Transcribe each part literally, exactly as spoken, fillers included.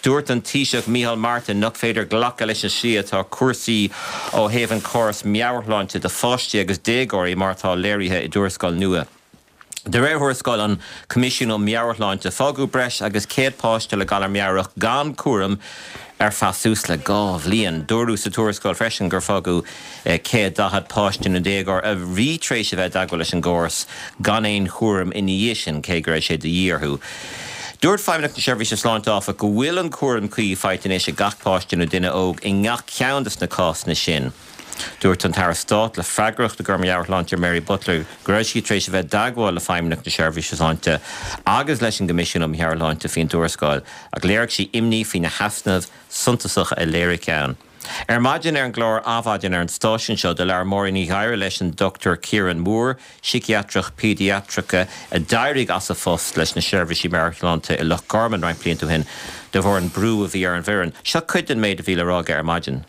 Dúirt an Taoiseach Micheál Martin nach féidir ghlacha leis an siad tá cuasaí ó Haven Choras meabharthlánte de fáistí agus dégóirí mar tá léirithe i dúrascáil nua. De réir thuairascáil an Comisiún ó meabharthlánte fágú breis agus céad páiste le galar meabhrach gan cuaram ar fasús le gáh líon. Dúirú sa tuairascáil freisin gur fágú céad dahad páiste na dégóir a rítrééis a bheith daghail leis an gcóras gan éon chuaram in níos sin cé gur é sé de dhearthú. Dúirt feimneach na seirbhís sláintáfa go bhfuil an cuaram chuí faightin é sé gach páiste na duine óg i ngach ceandas na cás na sin. Dúirt an Tara Stát le freagracht de Meabharthlánte Mary Butler gruisí trééis a bheith dagháil le feimneach na seirbhís sláinte agus leis an Comisiún ó Meabharthlánte faoin tuairascáil ag léirigh sí imní faoin na heasnamh suntasacha a léirigh ceann. Er maidin ar an glór ábhaidin ar an stáisiún seo de lear mór ní ghaire leis an Doctor Kieran Moore, psichiatrach pediatrica a dairigh as a fós leis na seirbhísí Meabharthlánte i Loch Garman rain bliantú hin de bhór an brú a bhí ar an bheireann. Seo cuid an méid a bhí le rága ar maidin.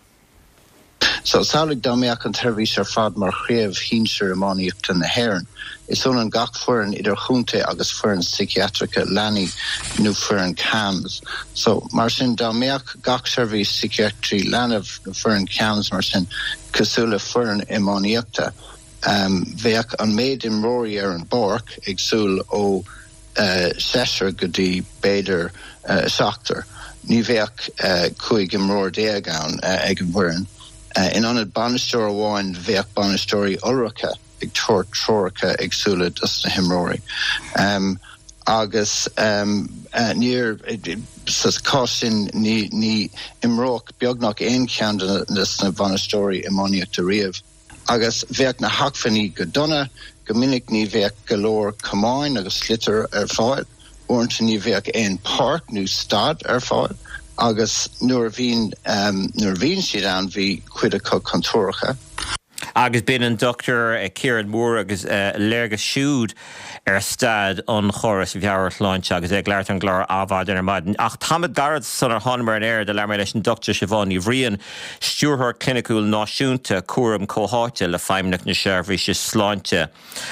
So salig dámeach an tervís ar fad mar chréamh hínsir amáníochta na hhéireann. Is ón an gach fuireann idir chúnta agus fuireann psichiatrica leanaí nó fuireann cams. So mar sin dámeach gach servís psichiatrí leanamh nó fuireann cams mar sin cosúla fuireann amáníochta. Um, Bheadh an méid imróí ar an borc ag súil ó uh, seisir go dtí béidir uh, seachtar. Ní bheadh uh, chuig imróir déag ann uh, ag an bhuireann. Uh, in anad banisteoir amháin bheadh banistóirí ulracha ag tuair tróracha ag súla dus na himróirí. Um, agus um, uh, níor sas cásin ní, ní imróch beagnach éon ceann na banistóirí imóníochta riamh. Agus bheadh na hacfaní go donna, go minic ní bheadh golóir camáin agus slitar ar fáil, uaireanta ní bheadh éon park nó stad ar fáil. Agus nuair bhín um, nuair bhín siad an bhí cuid a contóracha. Agus bin an Doctor uh, Kieran Moore agus uh, léirge siúd ar stad an choras Meabharthlánte agus ag leart an glár ábhaidin ar maidin. Ach tamad garad san ar hanmar an air de leir leis an Doctor Siobhan Bhríon stúrthóir clinicúil náisiúnta cuaram cóháite le feimneach na seirbhíse sláinte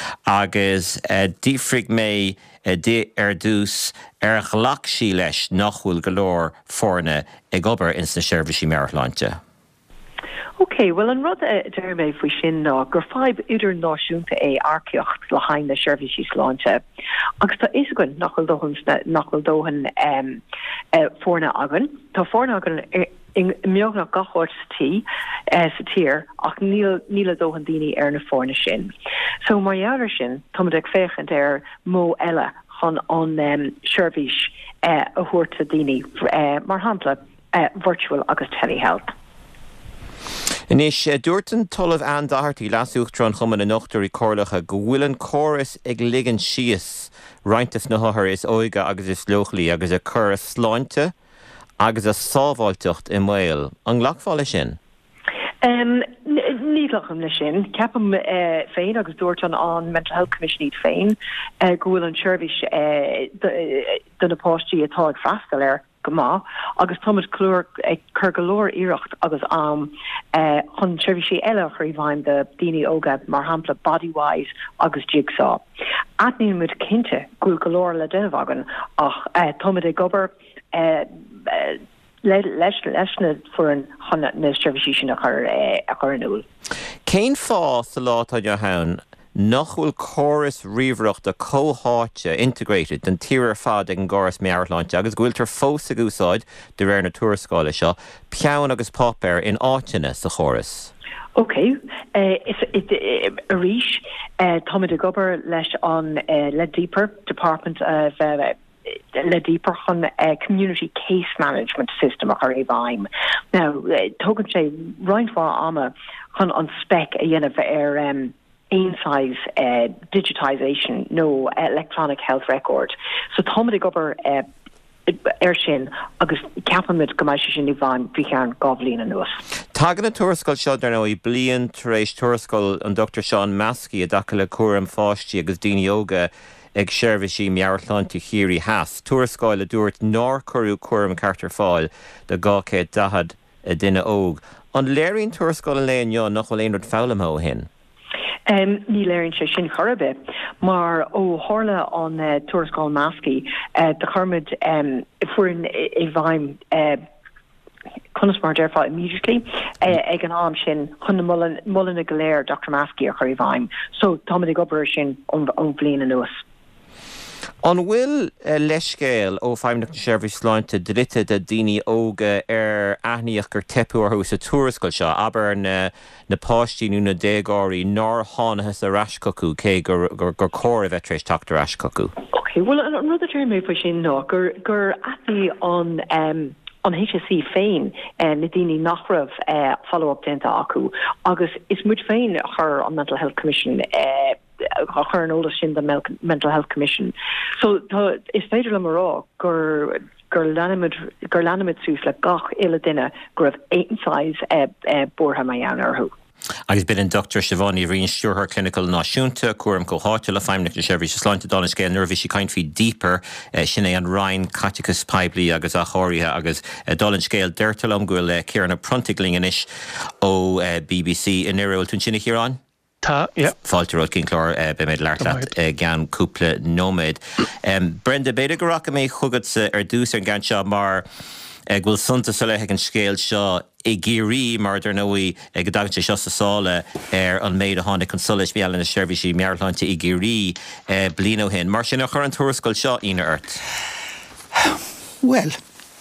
agus uh, dífrig mé Uh, dé ar dús ar ghlach sí leis nachhfuil golóir fórne ag obair ins na seirbhísí Meabharthlánte. Okay, well an rud uh, dermé faoi sin ná gur fáib idir náisiúnta é arceocht le hain na seirbhísí sláinte. Agus tá is gon nachhfuil dóhan nachhfuil dóhan um, uh, fórne agan. Tá fórne agan uh, in meognach gachort tí uh, sa tír ach níl dóhan daoine ar na fórne sin. So mar jaar sin táid ag féchant ar mó eile chun an um, seirbhís uh, a thuirta daoine uh, mar hampla uh, virtual agus telehealth. Inis uh, dúirt an tolamh Ann Doherty lasúchtar an chuman na nochtarí cóirlacha go bhfuil an córas ag ligean síos rointas na hothair is óige agus is lochlaí agus a chur sláinte agus a sábháilteocht i mbaol. An ghlachfáil sin? Um, Nílacham le sin, ceapam uh, féin agus dúirt an an Mental Health Commission iad féin uh, go bhfuil an seirbhís uh, don apáistí atá ag freastal ar go má, agus táid clúr ag chur golóir iirecht agus am uh, chun seirbhísí eile chuir bhain de daoine óga mar hampla Bodywise agus Jigsaw. Aithníonn muid cinnte gúil golóir le déanamh agan ach uh, táid ag obair uh, uh, leis leis na fuair chuna na seirbhísí sin a chur a chur an úl. Cén fá sa látá de hain nachhfuil choras riomhreacht a cóháite integrated den tíar fad ag an gcóras Meabharthlánte agus gúil tar fós a gúsáid de réir na tuairascáile seo peann agus popper in áiteanna sa choras. Okay, uh, it's it, it, a ríis uh, táid ag obair leis an uh, Le Deeper Department of uh, le deeper chun uh, community case management system a chu bhaim. Now, uh, tugann sé roiinfá ama chun an spec a dhéanamh ar um, ein-size uh, digitisation no uh, electronic health record. So táid ag obair uh, ar sin agus ceapamid go mbeidh sin i bhain bhí ceann gá bliain anuas. Tagan na tuairascáil seo dar nó i bliain tar éis tuairascáil an Doctor Sean Maskey a daca le cuaram fáistí agus daoine óga ag seirbhísí Meabharthlánte Chiari Haas. Tuairascáil a dúirt nár curú cuaram cartar fáil de gá céad dahad a duine óg. An léiríonn tuairascáil an léon nach bhfuil aon rud fálamthó hin. Um, ní léirn sé sin chorbe, mar ó hála an uh, tuairiscáil Masky, uh, de chormid um, fuair i bhaim uh, Cunas mar derfa immediately uh, ag an am sin chun mullen mullen a galéir Doctor Masky a chuir bhaim. So támid gobar sin on on blian an nuas. An bhfuil uh, leiscéal ó feimneach na seirbhís sláinte drite de daoine óga ar aithníoch gur tepuarthú sa tuairiscáil seo, aber na na páistíú na déagáirí nar tháinithe a raiscoú cé gur gur gur cóir a bheith trééis teachtar raiscoú. Okay, well an rud a termú fa sin ná gur gur aithní an um on H S C féin uh, na daoine nach raibh uh, follow-up denta acu, agus is muid féin chur an Mental Health Commission uh, chur an older sin the Mental Health Commission. So tá is féidir le marrá gur gur lanimid gur lanimid sús le gach ile duine gur raibh éitinsáis uh, uh, bortha mai ann arthú. Agus bid an Doctor Siobhán Rian Stewart Clinical Náisiúnta cuairm go háte le feimneach na seirbhís sláinte dána scéal nuair bhí si caint fí deeper uh, sin é an Ryan Catechus Pibley agus a choirithe agus uh, dálan scéal deirtelam gofuil uh, Ciarán Prontigling inis ó uh, B B C in Ireland tún sinna Ciarán? Tá, yeah. Fáilte rud cinn clár uh, be méid leirlaat uh, gan cúpla nóméid. Um, Brenda, beidir go racha mé chugad uh, ar dús ar gan seo mar ag bhfuil sunta sa leithe an scéal seo i géirí mar dar nóí ag go dagte seo sa sála ar an méid a tháinig consolis beal na seirbhísí mearthlainte i géirí uh, blino hin. Mar sin a chur an tuairiscáil seo ina ort. Well,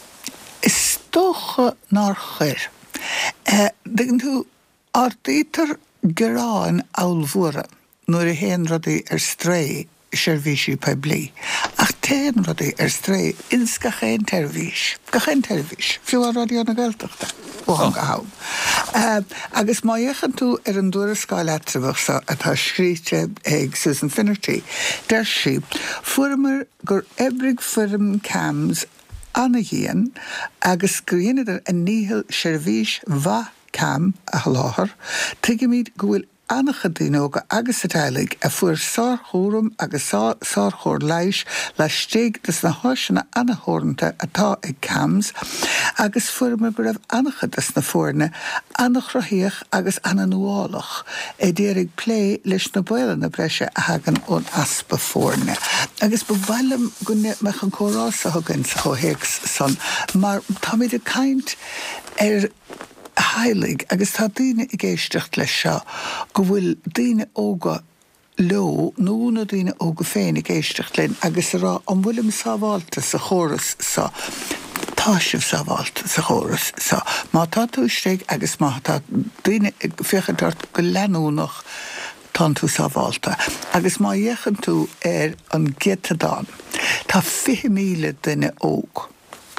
is tócha nar chuir. Uh, Digan tú ardítar Gerán áilmhuara nuair a héan rudaí ar stré seirbhísí Pibley. Ach téan rudaí ar stré ins ga chéin teirvís. Ga chéin teirvís. Fiú a rudaí anna gailteachta. Bóhan go hám. Uh, agus má dhéchan tú ar an tuairiscáil eatrabhach sa atá scríte ag Susan Finnerty. Der si fuairmar gur ebrig fuairm cams anna dhéan agus gríanadar a níhil seirbhís bha cam a láthar, tuigiméid go bhfuil annacha daoine agus atálaigh a fuair sárthúram agus sárthóir leiis le stéig dus na háisina annathórnta atá ag cams agus fuairmar go raibh annacha dus na fuairne annachrathíoch agus annanuálach é déirigh plé leis na baile na breise a hagan ón aspa fuairne. Agus ba bhailim go meach an córás a thugann sa chóhéics san, mar tá méid a caint ar heilig agus tá daoine i ggéisteacht leis seo go bhfuil daoine óga leo nó na daoine óga féin i ggéisteacht linn agus rá an bhfuilim sábháilta sa chóras sa táisih sábháilta sa chóras sa má tá túisteigh agus má tá daoine féchantart go leanúnach tá tú sábháilta agus má dhéchan tú ar an gcéadán tá fiche míle duine óg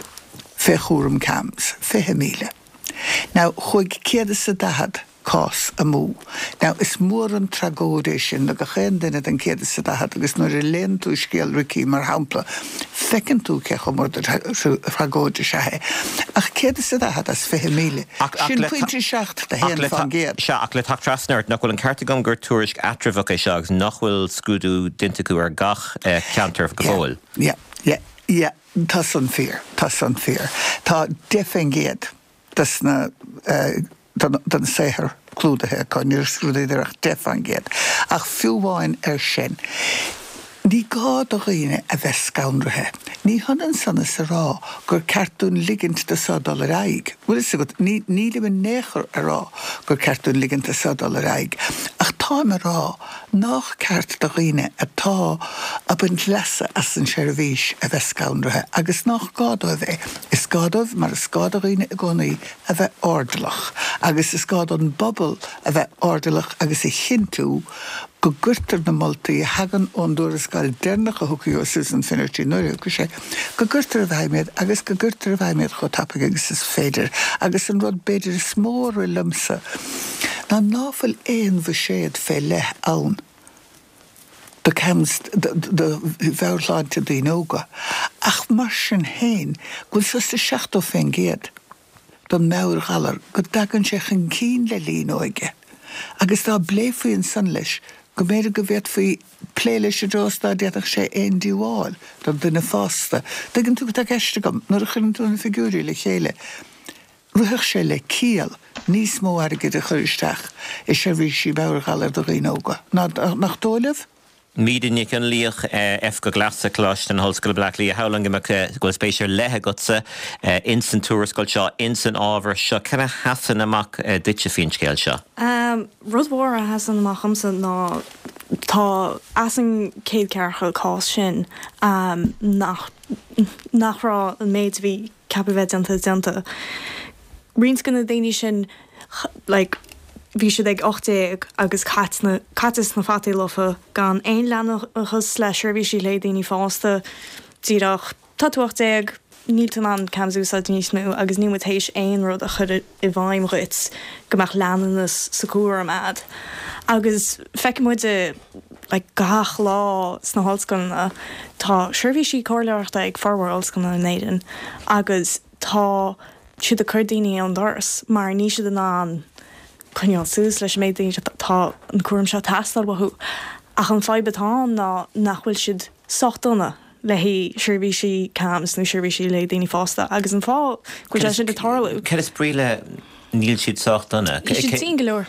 féchúram cams fiche míle. Now, chuig céad sa dahad cás a mú. Now, is mór an tragódé sin na go chéan duine an céad sa dahad agus nuair a léon tú scéal ricí mar hampla fecinn tú ceach go mór tragódé sethe. Ach céad sa dahad as fiche míle. Sin pointe seacht de héan fan géad. Se ach le tacht trasneirt nach bhfuil an ceartagam gur tuairisc atrabhach é seo agus nach bhfuil scúdú dintaú ar gach ceantar go bhfuil. Ja, ja, ja, tá san fear, tá san fear. Tá defin géad. Das na uh, dan, dan séhar clúdathe chu níor scrúdaidirach defan géad. Ach fiúháin ar sin. Ní gá do riine a bheith scaunrathe. Ní hanan sanna sa rá gur ceartún ligint de sadal ar aig. Bhfuil is agad, ní le man néchar a rá gur ceartún ligint de sadal ar aig. Ach tá me rá nach ceart do riine atá a buint lesa as an seirbhís a bheith scaunrathe. Agus nach gádó a bheith. Is gádóh mar is gádó riine a gcónaí a bheith ordalach. Agus is gádó an bobbal a bheith ordalach agus i chintú go gurtar na moltaí a hagan ón tuairiscáil déarnach a thucaíú Susan Finnerty nuair go sé go gurtar a bhaimiid agus go gurtar a bhaimiid chu tappa agus is féidir agus an rud beidir is mór i lumsa ná náfuil éon bhí séad fé leth ann do cams do bhearláinte daoinóga ach mar sin héin gúil sa seachtó féin géad don meabhar galar go dagann sé an cín le líonóige agus tá bléfaíonn san leis go méidir go bhéad faoi pléiles a dróstá déadach sé éon díháil don duine fásta. Dagann tú go tá geiste gom, nuair a chuann tú na figúrí le chéile. Ruthach sé le cíal níos mó aige de chuisteach is seirbhísí beargáil do ghóga. Nach dóileh? Mídin you can leach F go glasa closh and Holskull Blackley how long go spatial lehe gotse instant tourist culture instant over sho kind of hasan amok ditch fin scale sho. Um Rudwara hasan machamsa na tá asan céad cearcha cá sin um nach nach ra an méid vi capivedianta denta. Rins gonna daine sin like Bhí siad ag ochtéag agus catna catas na fatí lofa gan ein leanachas le seirbhísí le daoine fásta tíach tatuachtéag níl an camsúsa níos mú agus ní mutéis ein rud a chud I bhaim ruit gomach leananas sa cuara mad. Agus feicimide le gach lá sna hallscoilna tá seirbhísí cóirleachta ag farhhalscoilna néidir agus tá siad a chuir daoine an doras mar ní siad an an Cynnion sús leis méid tá an cuam seo tastal wathú. Ach an fáibetá ná nachhfuil siad sochtúna le hí seirbhísí cams nó seirbhísí le daoine fásta agus an fá go le siad a tarlú. Cead is bríle níl siad sochtúna? Siad tí goleor.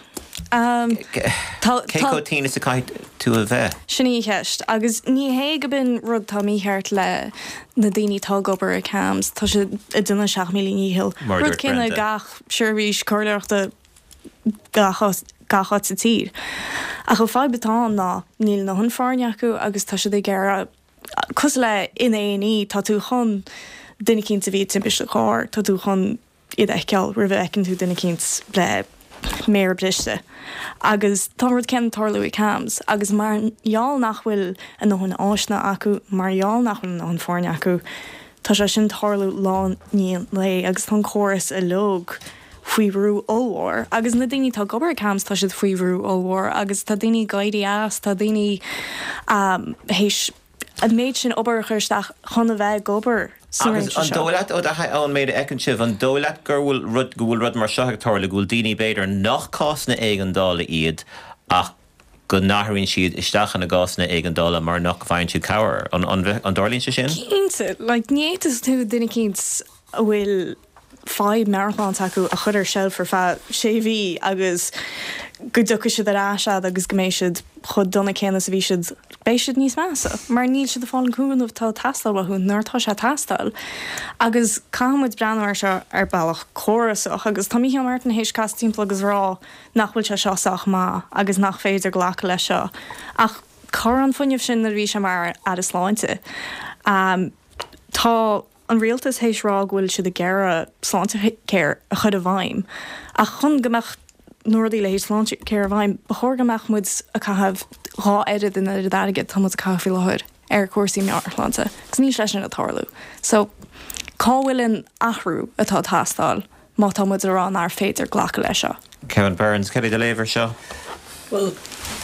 Cé có tína sa caiid tú a bheith? Sinní cheist agus ní hé go bin rud tá míthart le na daoine tá gobar a cams tá si a duna seach mí níhil. Rud cinna gach seirbhís cóirleachta gachas gachat sa tír. A go fáid betán ná níl na hun fáne acu agus tá siad ggéire cos le in A and E tá tú chun duine cinn sa bhí timpis le cháir, tá tú chun iad eiceil rih ecinn tú duine cinns le méir bliste. Agus tá rud cen tarlú I cams, agus marall nachhfuil a nó hun áisna acu, marall nachhfuil na hun fáne acu, tá sé sin tarlú lá níon le agus tá choras a log fuihrú óhhar, agus na daoine tá gobar cams tá siad fuihrú óhhar, agus tá daoine gaiidí as, tá daoine um, héis a méid sin obair chuirteach chuna bheith gobar. Agus an dólaat ó an méid ecinn sibh an dólaat gur bhfuil rud go bhfuil rud mar seachtarla go bhfuil daoine beidir nach cásna éigeandála iad ach go nachrinn siad isteach na gásna éigeandála mar nach bhain tú cabhar an an dárlíonn se sin? Cínte, le nítas tú duine cinns bhfuil five marathon acu a chuidir sell for fa séví agus go ducha siad arásad agus goméisiid chud donna céna sa bhí siad béisiid níos measa. Mar níl siad a fáin cúnmh tá tastal a hún nuirtá sé tastal. Agus cámuid breanhar se ar bailach chorasach agus tá míí martin hééis cas timppla agus rá nachhfuil se seoach má agus nach féidir ghlacha lei seo. Ach chor an funineh sin na bhí sem mar a is sláinte. Um, tá an rialtas hééis rá bhfuil siad a gceara sláinte céir a chud a bhaim. A chun gomach nuair le hééis sláinte céir a bhaim, bethir gomach muid a cahabh rá éidir in na daige tá muid caí lehuiid ar cuasaí mearthlánta, gus ní leis sin a tarlú. So cáhfuiln athrú atá tastáil má tá muid arán ar féidir ghlacha lei seo. Kevin Burns, cad é léibhar seo? Well,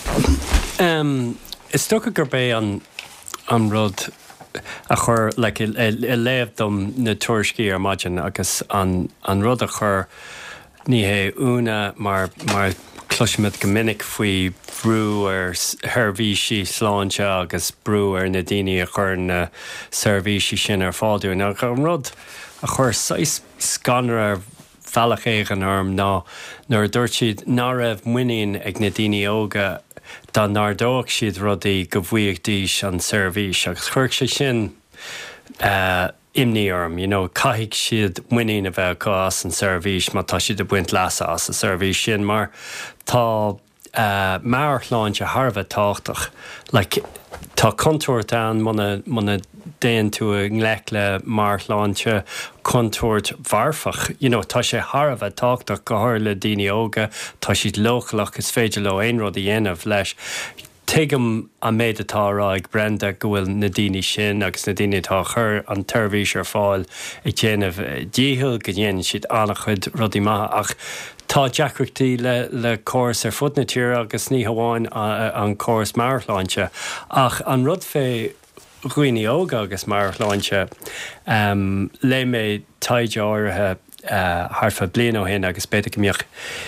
um, is tócha gur bé an an rud a chur le like, i léamh dom na tuairiscí ar maidin agus an, an rud a chur ní hé úna mar mar cluisiimiid go minic faoi brú ar seirbhísí sláinte agus brú ar na daoine a chur na seirbhísí sin ar fáú. Ná an rud a chur seis scanar ar bhealach éigen arm ná nuair dúirt siad ná raibh muíonn ag na daoine óga dá nárdóach siad rudaí go bhuaigh díos an seirbhís agus chuirc sé sin uh, imní orm, you know, caiigh siad muíonn a bheith gás an seirbhís má tá siad a buint leasa as a seirbhís sin mar tá uh, mearthlánte Harbheith táchtach like, tá contúirt an muna, muna déan tú a nglech le marthlánte contúirt bharfach. You know, tá sé Harbheith táchtach go háir le daoine óga, tá siad lochalach is féidir le aon rud a dhéanamh leis. Tuigim a méid atá rá ag Brenda go bhfuil na daoine sin agus na daoine tá chur an tuirbhís ar fáil ag déanamh díthil go dhéanaan siad annach chud rudaí maithe ach tá deacrachtaí le, le córas ar fud na tíre agus ní hamháin an córas marthlánte ach an rud fé Ghuine óga agus marthlánte um, le mé taide áirithe harfa blian ó hen agus beta gomioch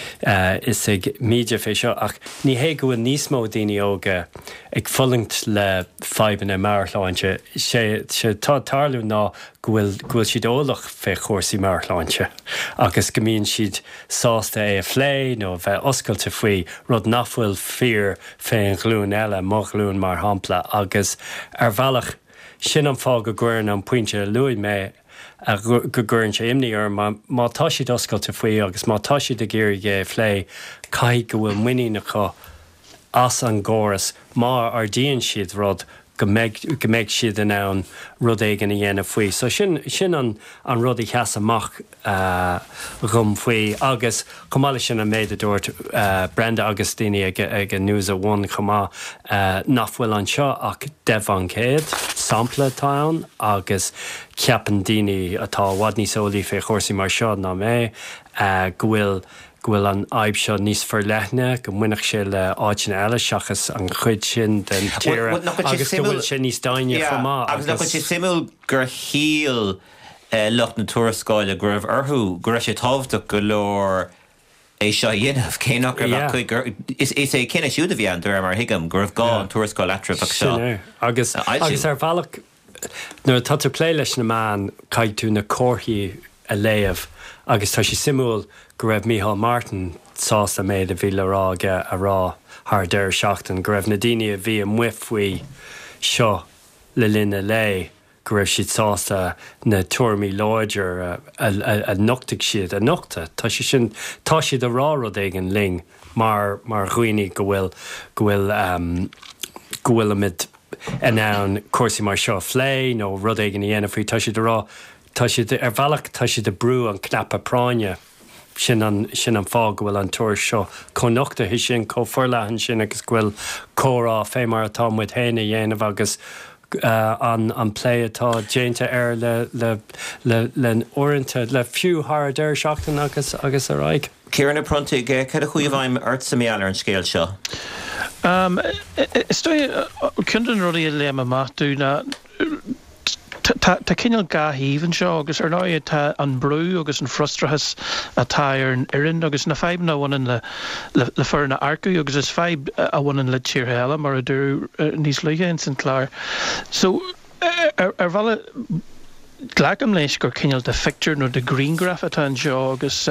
is ag mídia fé seo ach ní hé go níos mó daoine óga ag fullingt le feiban na marláinte sé sé tá tarlú ná gohfuil gohfuil siad ólach fé chósaí marláinte agus gomíonn siad sásta é a phlé nó bheith oscailte faoi rud nachfuil fear fé an glún eile mo glún mar hampla agus ar bhealach sin an fá go gcuireann an pointe luí mé a go gcuireann sé imní ar má tá siad oscailte faoi agus má tá siad a géirigh phlé cai go bhfuil muoine na chu as an ggóras má ar díonn siad rud go méid siad an ann rud éigen i dhéanamh faoi. So sin sin an an rud i cheas amach uh, rum faoi agus chumáile sin an méid a dúirt uh, Brenda Agostini ag ag an News at One chumá uh, nachfuil an seo ach debh an céad sampla táin agus ceapan daoine atá bhhad níos eolaí fé chósaí mar seo ná mé uh, go bhfuil Gwyl an aib seo níos forlethne, go muinach sé le áitin eile seachas an chuid sin den tíre agus go bhfuil sin níos daine chumá. Agus le chuid sé simú gur híal lucht na tuarascáile gur raibh orthú gur raibh sé tábhachtach go leor é seo dhéanamh céanach ar is é cinna siúd a bhí an dúir mar hiigem gur raibh gá an tuarascáil etrafach seo. Agus agus ar bhealach nuair tá tú plé leis na man caiid tú na cóthaí a léamh agus tá sé simúil go raibh Micheál Martin sásta méid a bhí le ráige a rá thar deir seachtain go raibh na daoine a bhí a muifhuii seo le linne lé go raibh siad sásta na tuairmí láidir a nochtaigh siad a nochta tá sé sin tá siad a rá rud ag an ling mar mar chuoine go bhfuil go bhfuil um, go bhfuil amid an ann cuasaí mar seo phlé nó rud ag an dhéanamh faoi tá siad a rá tá siad ar bhealach tá siad a brú an cnappa práine sin an sin an fá go bhfuil an túir seo connachta hí sin có forleathan sin agus bhfuil córá fé mar atá muid héna dhéanamh agus uh, an an plé atá déanta ar le le le le orintanta le fiú thar deir seachtain agus agus a raig. Ciaran Prunty cad a chuomh bhaim ort sa méall ar an scéal seo. Um, Stoi cundan ruí a léama maithú na Tá cinál gathíhann seo agus ar náid tá an brú agus an frustrachas atá ar an irin agus na feib na bhainean le le fear na arcú agus is feib a bhainean le tíorthéile mar a dú níos luige in Saint Clair. So ar bhela ghlacam leis gur cinál de ficture nó de greengraph atá an seo agus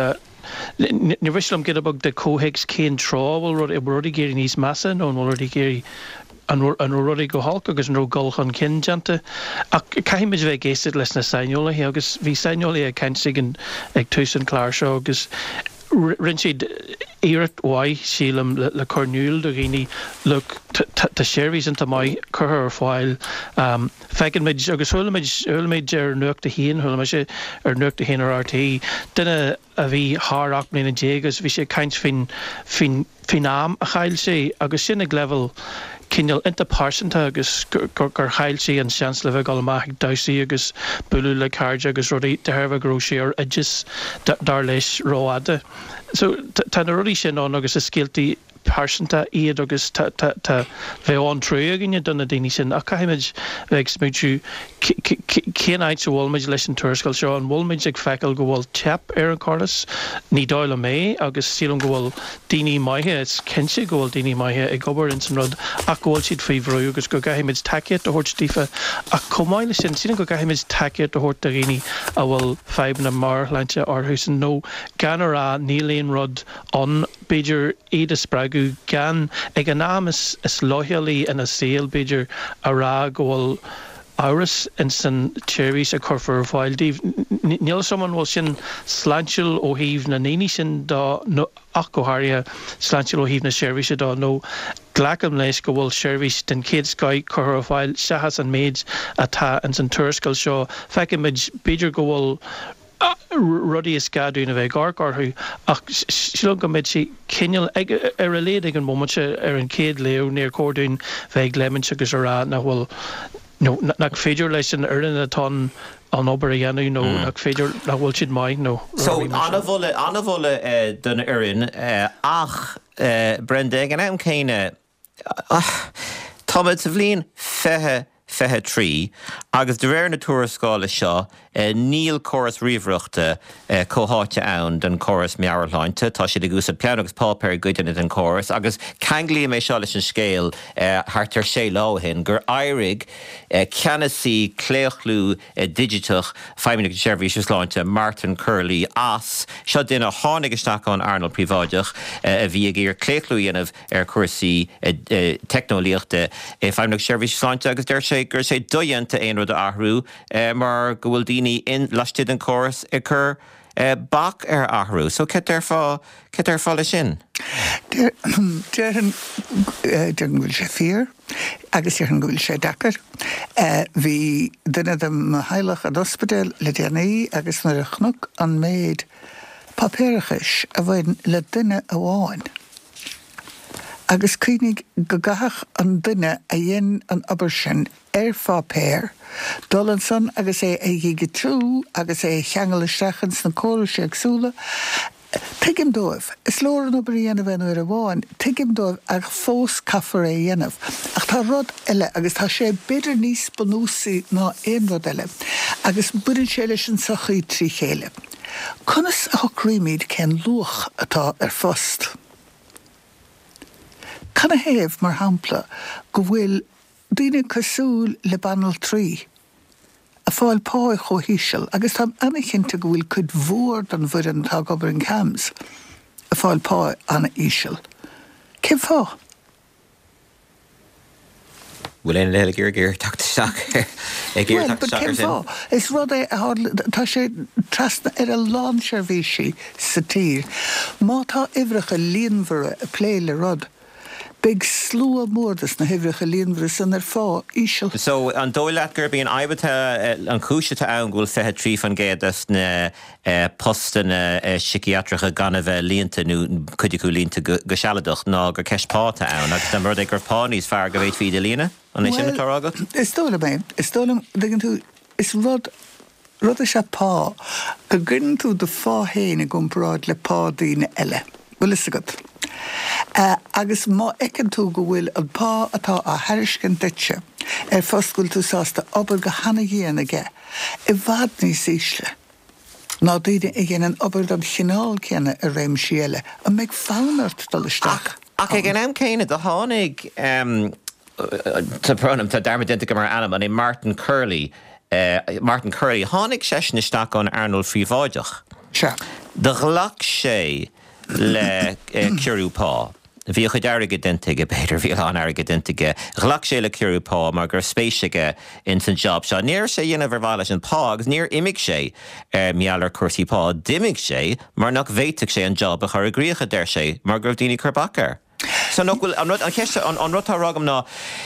ní bhrislam gidabag de cóhaigs cén trábhil rud i brudí géirí níos massa nó an bhfuil géirí an ruí go hálca agus nó golchan cinjanta ach caiimiid bheith géiste leis na sainola agus bhí sainola a caiinsigin ag túsan chláir seo agus rinn siad éirecht mhaith sílam le cornúil do ghaoine le tá séirhís anta maiid chuthir ar fáil feicin méid agus thulamid ar nuachta híon thula sé ar nuachta híon ar R T é duine a bhí thráach mlíana dégus bhí sé caint fin fin fin am a chail sé agus sin ag level cinál inta páirsanta agus gur chail sí an seans le bheith gal amach dasaí agus buú le cairde agus ruí de thebh gró sé ar idir dar leis ráada. So tá na ruí sin an agus is scéaltaí páirsanta iad agus tá bheith an trú a gine donna daoine sin a caiimiid bheith smúidú céanaid sa bhfuilmid leis an tuairscail seo an bhfuilmid ag feiceil go bhfuil teap ar an cordas ní dáil mé agus sílam go bhfuil daoine maithe is cinse go bhfuil daoine maithe ag gobar in san rud a gohfuil siad faoihrú agus go gaiimiid takeíad a thuirt tífa a comáile sin sin go gaiimiid takeíad a thuirt a riine a bhfuil feib na mar leinte orthúsan nó gan ará níléon rud an beidir iad a spragu gan ag an náam is lohialaí in a saoil beidir ará go bhfuil áras in san tíirís a chur fáil díobh. Níl soman bhfuil sin sláintiúil ó híomh na naoine sin dá ach go háirithe sláintiúil ó híomh na séirvíse dá nó ghlacam leis go bhfuil séirvís den céad scaid chur fáil seachas an méid atá an san tuairscail seo feicimiid beidir go bhfuil rudí is gadúna bheith gargarthú ach sílan go méid si cinneal ar a léad ag an momente ar an céad léú níor cordún bheith glémann agus ará na bhfuil no nach féidir leis an aireann atá an obair a dhéanú nó nach féidir na bhfuil siad maiid nó. So anna bhfuil anna bhfuil don aireann ach Brenda an am céine táid sa bhblionn fethe fethe trí agus de réir na tuarascáile seo níl choras riomhreachta cóháite ann den choras meabharláinte, tá siad agus a pean agus pápéir goideanna den choras, agus ceanglí mé seo leis an scéal hartar sé láhin, gur éirigh ceannasaí cléochlú digitach feimiminic seirbhís Sláinte Martin Curley as, seo duine tháinig isteach an Arnold Príváideach a bhí gur cléochlú dhéanamh ar cuasaí technolíochta feimiminic seirbhís Sláinte, agus deir sé gur sé dóianta aon rud a athrú mar go bhfuil daoine in laistíad an choras i chur bach ar athrú. So cet ar fá cet ar fá lei sin? Deir an bhfuil sé fíor, agus deir an bhfuil sé dachar. Bhí duine am heilech an ospidéal le déanaí agus mar a chnug an méid papéirichis a bhain le duine a bháin. Agus cuinig go gathach an duine a dhéon an obair sin ar fá péir, dul an son agus é é dhíige trú agus é cheangal isteachans na cóil sé agsúla. Tuigim dóibh, is lór an obair dhéanamh ar a bháin, tuigim dóibh ag fós caafar é dhéanamh. Ach tá rud eile agus tá sé beidir níos banúsaí ná aon rud eile, agus buidir sé leis an sochaí trí chéile. Conas a thocríimiid cén luach atá ar fost. Can a héamh mar hampla go bhfuil daoine cosúil le banal trí a fáil páid cho híseal, agus tá anicinnta go bhfuil chud mhór don bhuireann tá gobar an cams a fáil páid anna íseal. Cén fá? Bhfuil éon le gur gur tactaisteach ag gur tactaisteach sin. Is rud é tá sé trasna ar a lán seirbhísí sa tír. Má tá uimhreacha líonmhara a pléile rud. Big slú mórdas na hifrecha líonmhara san ar fá íseal. So an dóileat gur bíon aibhte an cúisite ann ghfuil fethe trí fan géadas na postan psichiatricha gan a bheith líonta nó chuidigú líonta go sealadach ná gur ceistpáta ann, agus an rud é gur páníos fear go bhéit fíd a lína an é sin atá agat? Is tóla mé, is tóla dgan tú is rud rud a se pá go ginn tú do fá héine gompráid le pá daoine eile. Bhfuil is agad. Uh, agus má ecan tú go bhfuil an pá atá a thairiscin deite ar foscail tú sásta obair go hana dhéana aige i bhd níos ísle. Ná daoine i ghéanaan obair don chinál céanna a réim síile a méid fánart dul isteach. Ach ag an am céine do tháinig tá pronam tá darmadinte go mar anam an é Martin Curley Martin Curley tháinig seisna isteach an Arnold Príváideach. Se. De ghlach sé le ciúrú pá. Bhí chud airige dentige beidir bhí an airige dentige. Ghlach sé le ciúrú pá mar gur spéisiige in san job seo. Níor sé dhéanamh ar bhaile an pá agus níor imig sé ar meallar cuasaí pá, dimig sé mar nach bhéiteach sé an job a chur agríocha deir sé mar gur daoine churbachar. So nó bhfuil an rud an ceiste an rud tá ragam ná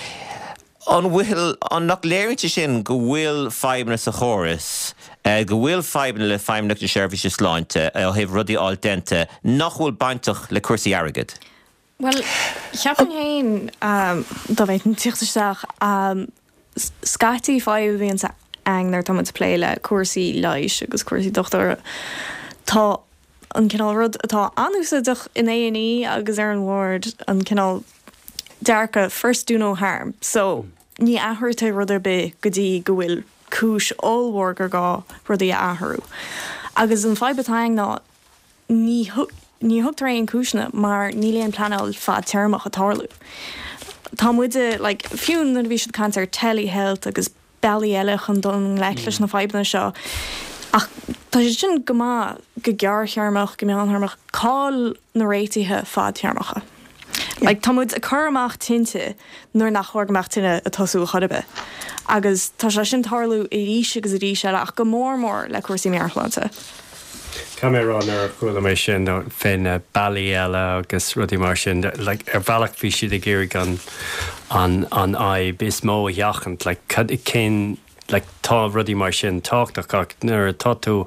an bhfuil an nach léirinte sin go bhfuil feimne sa chóras. Uh, go bhfuil feimne le feimneach de seirbhís Sláinte ó uh, heh rudí áil dente nach bhfuil baintach le cuasaí airgid. Well, cheapan héin um, do bheith an tíochtasteach um, scatí fáibh bhíon sa angnar tá play le cuasaí leis agus cuasaí dochtar tá an cinál rud atá anúsadach in A and E agus ar an ward an cinál dearcha first do no harm. So ní athirta rud ar be go dtí go bhfuil cúis allhhar gur gá rudí athrú. Agus an fáibbetáing ná ní ní thugtar éon cúisna mar ní léon planáil fad tearmach atárlú. Tá muide like, fiún na bhí siad cantar telehealth agus bailí eile chun don leiclis na fáibna seo. Ach tá sé sin go má go gear chearmach go meán harmach cáil na réitithe fad tearmacha. Like, tá muid a chur amach tinte nuair nach chuirgamach tinine a tosú chodabe. Agus tá sé sin tarlú i ríise agus a ríise ach go mór mór le cuasaí mearchláinte. Camerán ar chuil mé sin fin bailí eile agus rudí mar sin ar bhealach bhí siad a géirigh an an an aib is mó dheachant le cad i cén le tá rudí mar sin táchtach ach nuair atá tú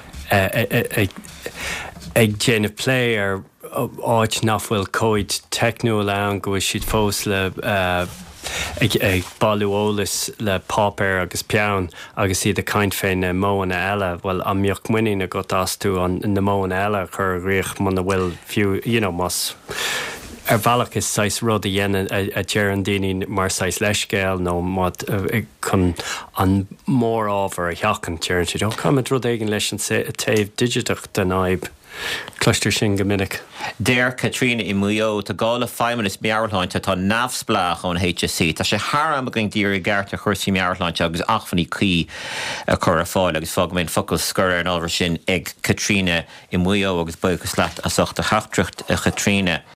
ag déanamh play ar áit nachfuil cóid technúil ann go siad fós le ag ag bailúolalas le pápéir agus peann agus iad a caint féin na móna eile bhfuil amíocht muine go asú an na móna eile chur riach man bhfuil fiú you know mas ar bhealach is seis rud a dhéanaan a dtéar an daoine mar seis leiscéil nó mod chun an mór ábhar a cheachan teirtí don cumid rud éigen leis an taobh digiteach den aib cluster sin go minic. Déir Katrina i Muo tá gála feimilis mearláinte tá nafsblach ón H S C. Tá sé haram a gin díir gart a chuirsí mearláinte agus achfaní cuí a chur a fáil agus fág mén focail scur an ábhar sin ag Katrina i Muo agus buchas leat a sochta chatrucht a Katrina.